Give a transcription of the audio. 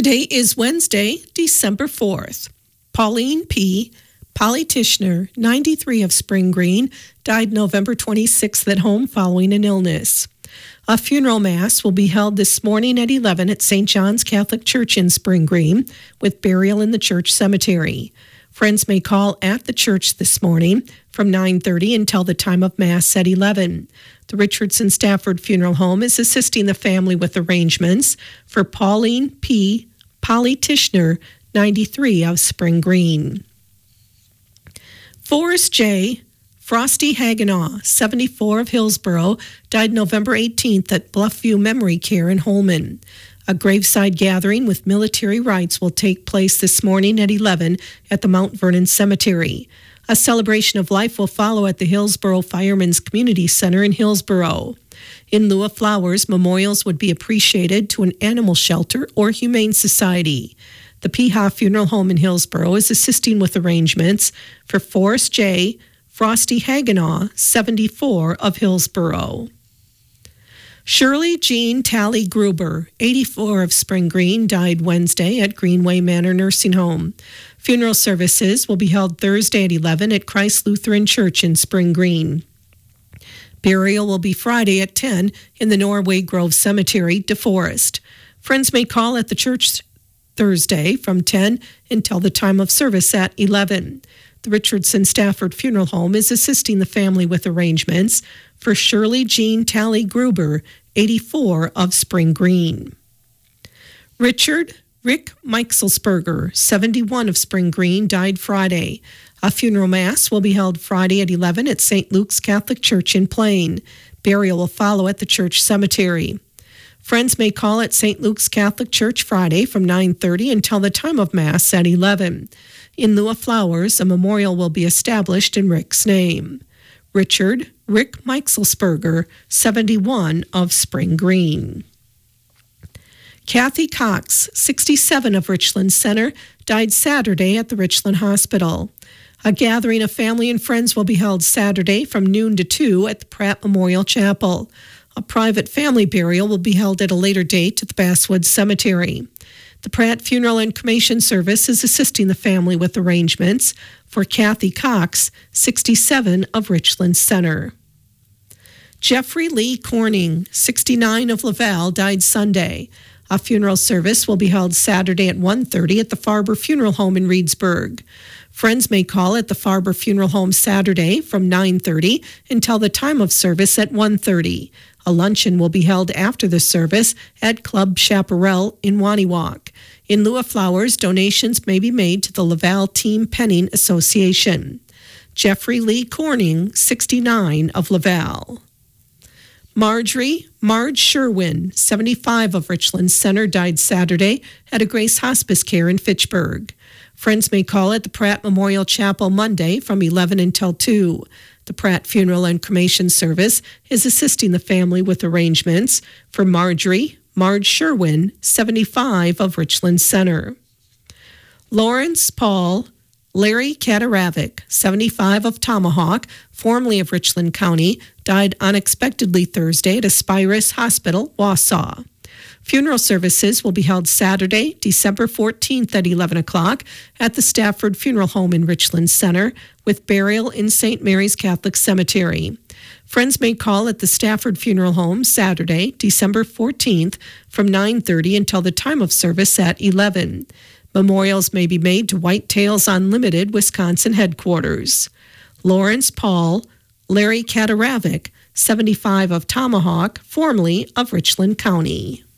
Today is Wednesday, December 4th. Pauline P. Polly Tishner, 93 of Spring Green, died November 26th at home following an illness. A funeral mass will be held this morning at 11 at St. John's Catholic Church in Spring Green, with burial in the church cemetery. Friends may call at the church this morning from 9:30 until the time of Mass at 11. The Richardson Stafford Funeral Home is assisting the family with arrangements for Pauline P. Polly Tishner, 93 of Spring Green. Forrest J. Frosty Haganaw, 74 of Hillsborough, died November 18th at Bluffview Memory Care in Holman. A graveside gathering with military rites will take place this morning at 11 at the Mount Vernon Cemetery. A celebration of life will follow at the Hillsborough Firemen's Community Center in Hillsborough. In lieu of flowers, memorials would be appreciated to an animal shelter or humane society. The Peha Funeral Home in Hillsborough is assisting with arrangements for Forrest J. Frosty Haganaw, 74 of Hillsborough. Shirley Jean Talley Gruber, 84 of Spring Green, died Wednesday at Greenway Manor Nursing Home. Funeral services will be held Thursday at 11 at Christ Lutheran Church in Spring Green. Burial will be Friday at 10 in the Norway Grove Cemetery, DeForest. Friends may call at the church Thursday from 10 until the time of service at 11. The Richardson Stafford Funeral Home is assisting the family with arrangements for Shirley Jean Talley Gruber, 84 of Spring Green. Rick Meichelsberger, 71 of Spring Green, died Friday. A funeral mass will be held Friday at 11 at St. Luke's Catholic Church in Plain. Burial will follow at the church cemetery. Friends may call at St. Luke's Catholic Church Friday from 9:30 until the time of Mass at 11. In lieu of flowers, a memorial will be established in Rick's name. Rick Meichelsberger, 71 of Spring Green. Kathy Cox, 67 of Richland Center, died Saturday at the Richland Hospital. A gathering of family and friends will be held Saturday from noon to 2 at the Pratt Memorial Chapel. A private family burial will be held at a later date at the Basswood Cemetery. The Pratt Funeral and Cremation Service is assisting the family with arrangements for Kathy Cox, 67 of Richland Center. Jeffrey Lee Corning, 69 of Laval, died Sunday. A funeral service will be held Saturday at 1:30 at the Farber Funeral Home in Reedsburg. Friends may call at the Farber Funeral Home Saturday from 9:30 until the time of service at 1:30. A luncheon will be held after the service at Club Chaparral in Waniwak. In lieu of flowers, donations may be made to the Laval Team Penning Association. Jeffrey Lee Corning, 69 of Laval. Marge Sherwin, 75 of Richland Center, died Saturday at a Grace Hospice Care in Fitchburg. Friends may call at the Pratt Memorial Chapel Monday from 11 until 2. The Pratt Funeral and Cremation Service is assisting the family with arrangements for Marge Sherwin, 75 of Richland Center. Lawrence Paul Larry Kataravik, 75 of Tomahawk, formerly of Richland County, died unexpectedly Thursday at Aspirus Hospital, Wausau. Funeral services will be held Saturday, December 14th at 11 o'clock at the Stafford Funeral Home in Richland Center, with burial in St. Mary's Catholic Cemetery. Friends may call at the Stafford Funeral Home Saturday, December 14th from 9:30 until the time of service at 11. Memorials may be made to White Tails Unlimited, Wisconsin headquarters. Lawrence Paul Larry Kataravik, 75 of Tomahawk, formerly of Richland County.